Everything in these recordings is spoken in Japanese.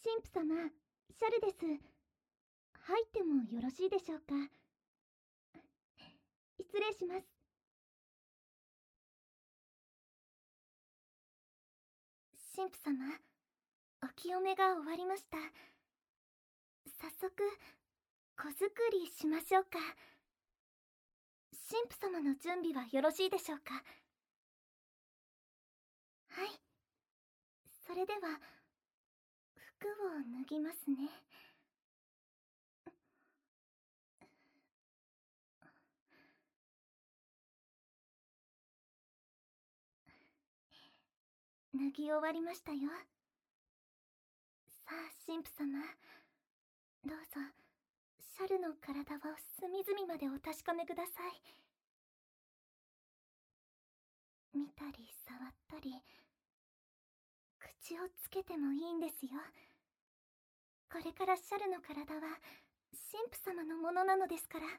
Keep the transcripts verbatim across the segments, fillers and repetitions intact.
神父様、シャルです。入ってもよろしいでしょうか。失礼します。神父様、お清めが終わりました。早速、子作りしましょうか。神父様の準備はよろしいでしょうか。はい。それでは、服を脱ぎますね。脱ぎ終わりましたよ。さあ、神父様、どうぞ、シャルの体を隅々までお確かめください。見たり触ったり、口をつけてもいいんですよ。これからシャルの体は神父様のものなのですから。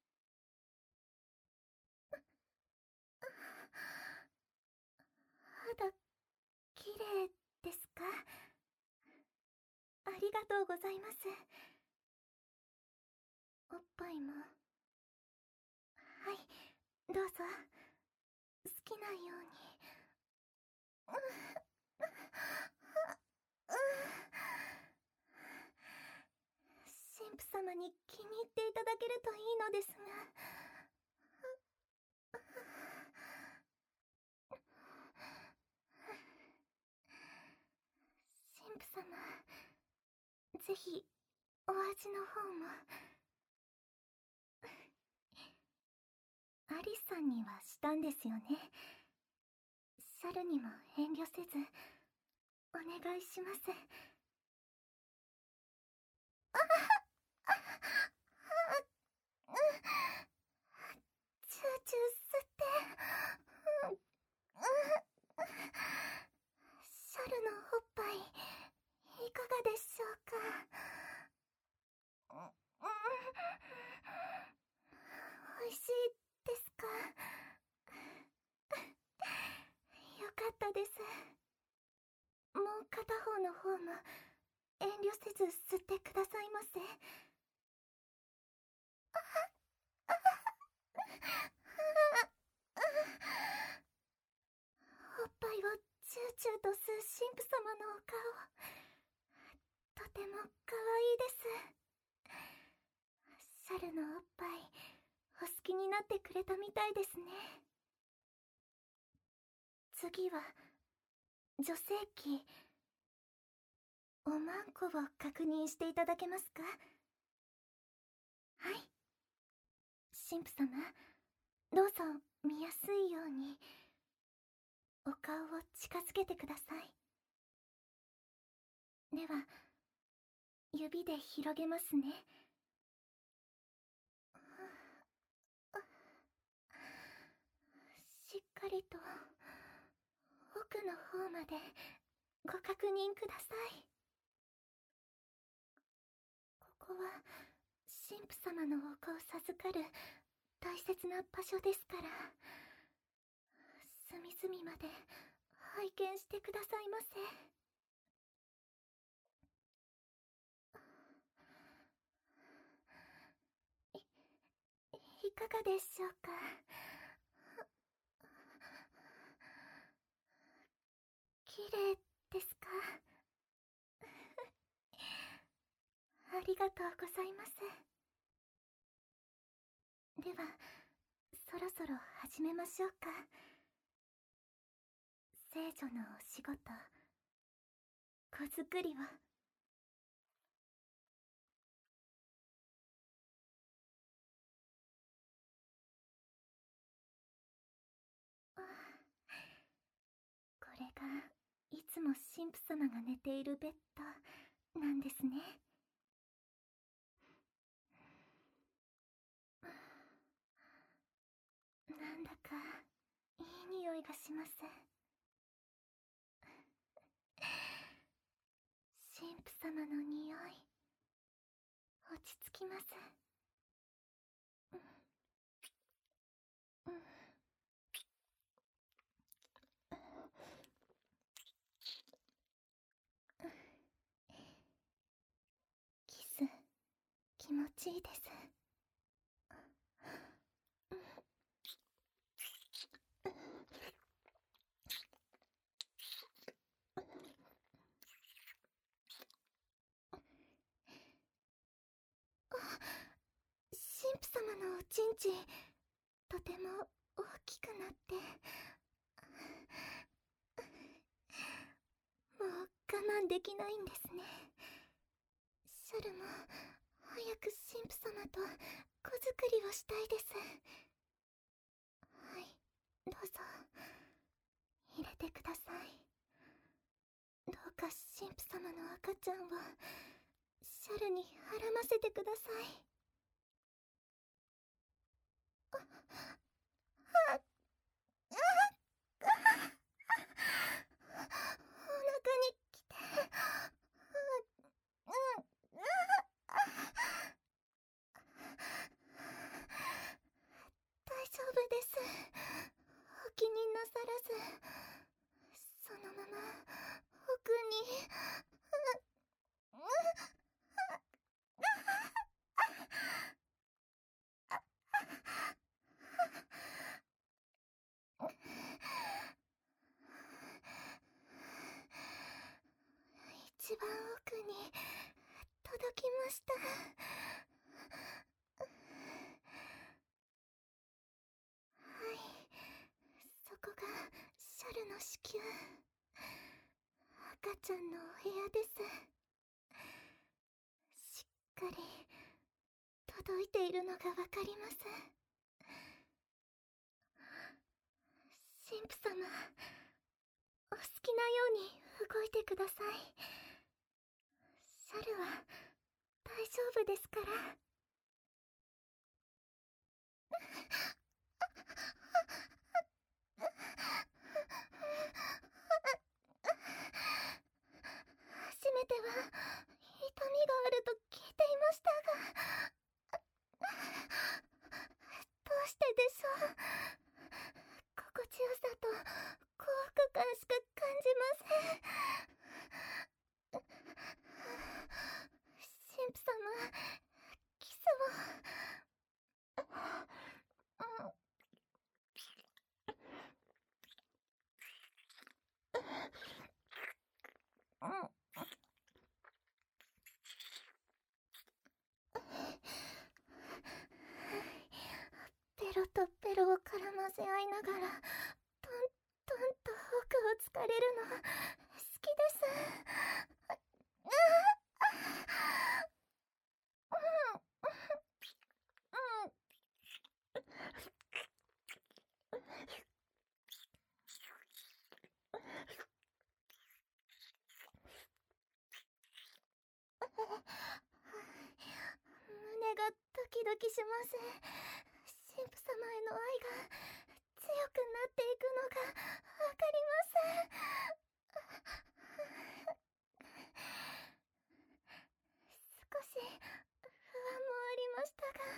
肌きれいですか？ありがとうございます。おっぱいも。はい、どうぞ、好きなように。神父様に気に入っていただけるといいのですが。神父様、ぜひお味の方も。アリスさんにはしたんですよね。シャルにも遠慮せずお願いします。ああチューチュー吸って、シャルのおっぱいいかがでしょうか。おいしいですか。よかったです。もう片方の方も遠慮せず吸ってくださいませ。おっぱいをチューチューと吸う神父様のお顔、とても可愛いです。シャルのおっぱいお好きになってくれたみたいですね。次は女性器、おまんこを確認していただけますか。はい、神父様、どうぞ見やすいようにお顔を近づけてください。では指で広げますね。しっかりと奥の方までご確認ください。ここは神父様のお子を授かる大切な場所ですから、隅々まで拝見してくださいませ。い、いかがでしょうか。綺麗ですか。ありがとうございます。ではそろそろ始めましょうか。聖女のお仕事、子作りを。これがいつも神父様が寝ているベッドなんですね。なんだかいい匂いがします。神父様の匂い、落ち着きます。 ちいいです。神父様のおちんちん、とても大きくなって、もう我慢できないんですね。シャルも早く神父様と子作りをしたいです。はい、どうぞ入れてください。どうか神父様の赤ちゃんをシャルにはらませてください。あ、あ、あ、お腹に来て、うん、うん、大丈夫です。お気になさらず、そのまま奥に、うん、うん、一番奥に届きました。はい、そこがシャルの子宮、赤ちゃんのお部屋です。しっかり届いているのがわかります。神父様、お好きなように動いてください。シャルは大丈夫ですから。初めては痛みがあると聞いていましたが、どうしてでしょう。心地よさと幸福感しか感じません。神父様、キスを。うん、うん、ペロとペロを絡ませ合いながらトントンと奥をつかれるの好きです。うん、うん、胸がドキドキします。神父様への愛が強くなっていくのがわかります。少し不安もありましたが、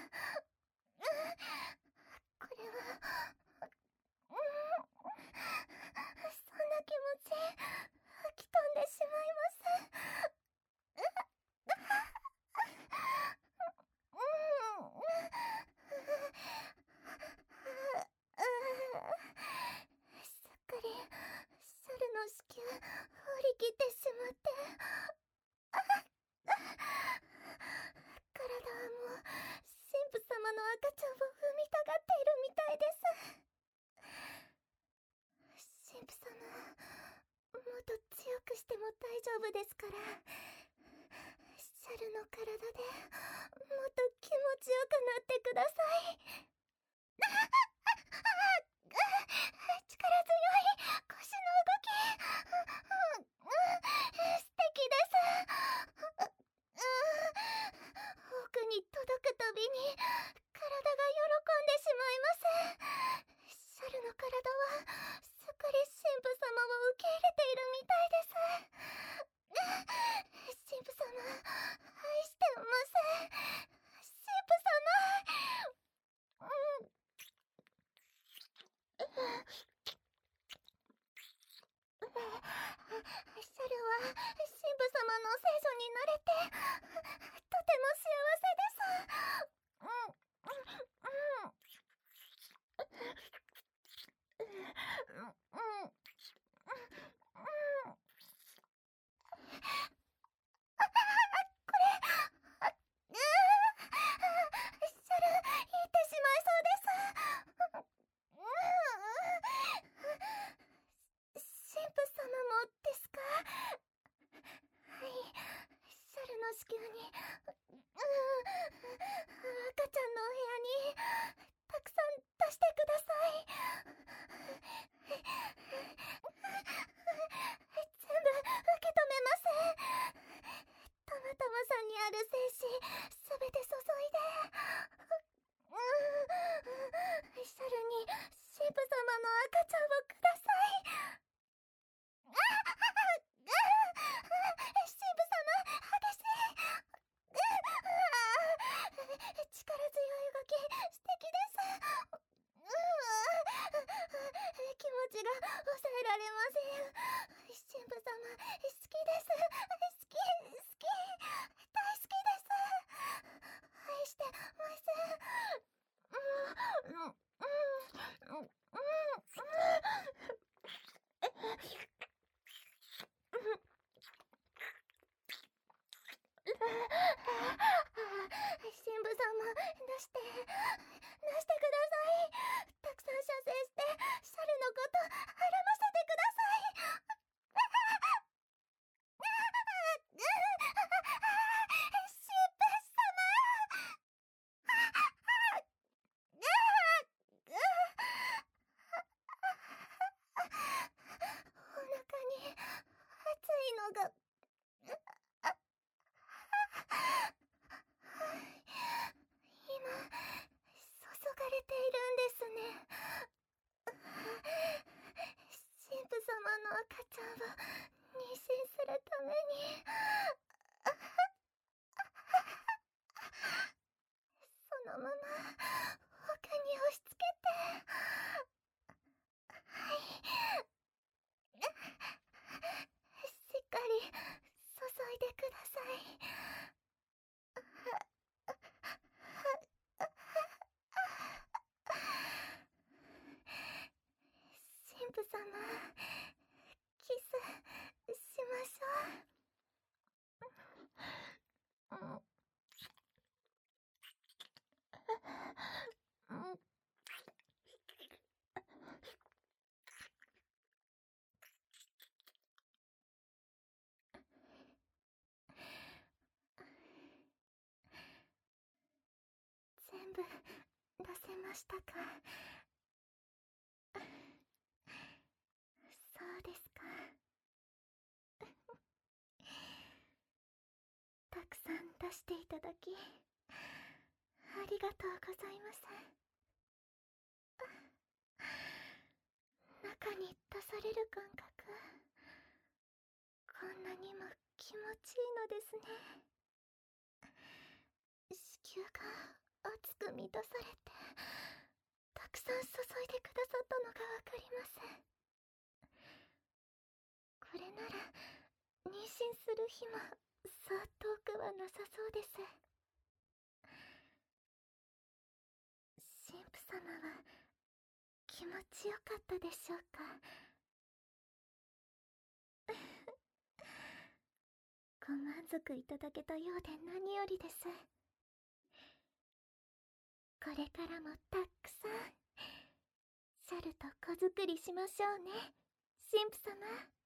これは、うん、そんな気持ち吹き飛んでしまいます。うん、すっかりシャルの子宮振り切ってしまって、体はもう神父様の赤ちゃんを産みたがっているみたいです。神父様、もっと強くしても大丈夫ですから。シャルの体でもっと気持ちよくなってください。力強い腰の動き、うん、うん、素敵です。奥に届くたびに体が喜んでしまいます。シャルの体はすっかり神父様を受け入れているみたいです。神父様、愛してます。神父様、うん、 神父様、出して、出してください。たくさん射精して、シャルのこと、孕ませてください。神父様。お腹に熱いのが今注がれているんですね。神父様の赤ちゃんを妊娠するためにそのまま他に押し付けて、はいしっかり注いでください。神父様、キスしましょう。うんうん全部出せましたか？そうですか。たくさん出していただきありがとうございます。中に出される感覚、こんなにも気持ちいいのですね。子宮が熱く満たされて、たくさん注いでくださったのがわかります。これなら妊娠する日もそう遠くはなさそうです。神父様は気持ちよかったでしょうか？ご満足いただけたようで何よりです。これからもたくさんシャルと子作りしましょうね、神父様。